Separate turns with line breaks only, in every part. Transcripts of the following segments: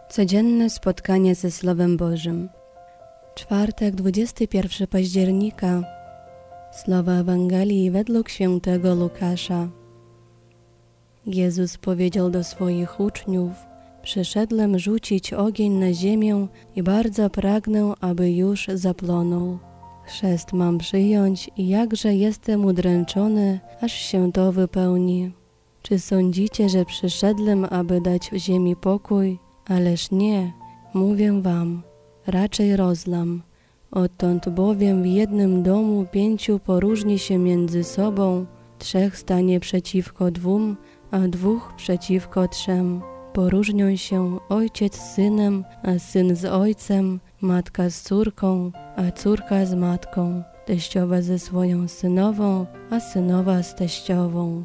Codzienne spotkanie ze Słowem Bożym. Czwartek, 21 października. Słowa Ewangelii według świętego Łukasza. Jezus powiedział do swoich uczniów: przyszedłem rzucić ogień na ziemię i bardzo pragnę, aby już zapłonął. Chrzest mam przyjąć i jakże jestem udręczony, aż się to wypełni. Czy sądzicie, że przyszedłem, aby dać ziemi pokój? Ależ nie, mówię wam, raczej rozlam. Odtąd bowiem w jednym domu 5 poróżni się między sobą, 3 stanie przeciwko 2, a 2 przeciwko 3. Poróżnią się ojciec z synem, a syn z ojcem, matka z córką, a córka z matką, teściowa ze swoją synową, a synowa z teściową.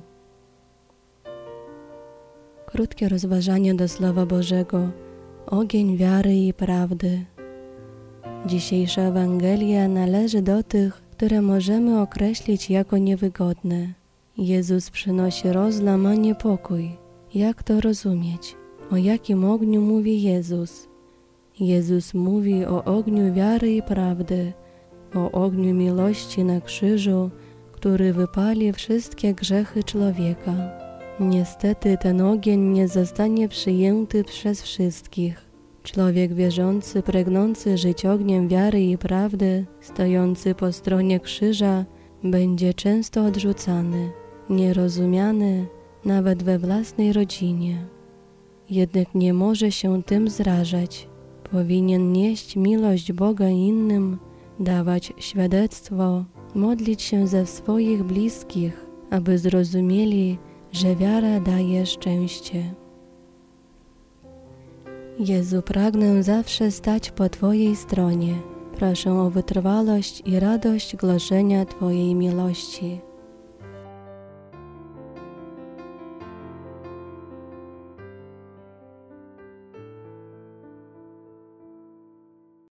Krótkie rozważanie do Słowa Bożego. Ogień wiary i prawdy. Dzisiejsza Ewangelia należy do tych, które możemy określić jako niewygodne. Jezus przynosi rozlam, a nie pokój. Jak to rozumieć? O jakim ogniu mówi Jezus? Jezus mówi o ogniu wiary i prawdy, o ogniu miłości na krzyżu, który wypali wszystkie grzechy człowieka. Niestety ten ogień nie zostanie przyjęty przez wszystkich. Człowiek wierzący, pragnący żyć ogniem wiary i prawdy, stojący po stronie krzyża, będzie często odrzucany, nierozumiany, nawet we własnej rodzinie. Jednak nie może się tym zrażać. Powinien nieść miłość Boga innym, dawać świadectwo, modlić się za swoich bliskich, aby zrozumieli, że wiara daje szczęście. Jezu, pragnę zawsze stać po Twojej stronie. Proszę o wytrwałość i radość głoszenia Twojej miłości.